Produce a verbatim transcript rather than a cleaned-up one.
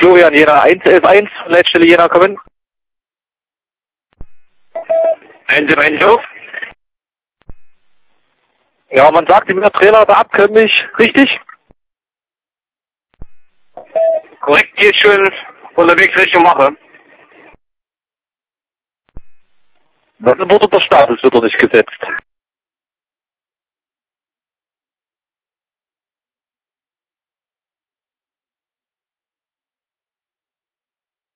Florian, Jena eins elf eins, Leitstelle Jena kommen. eins elf eins auf. Ja, man sagt ihm, der Trainer da abkömmlich, richtig? Korrekt, geht schön unterwegs Richtung Mache. Das wird unter Status, wird er nicht gesetzt.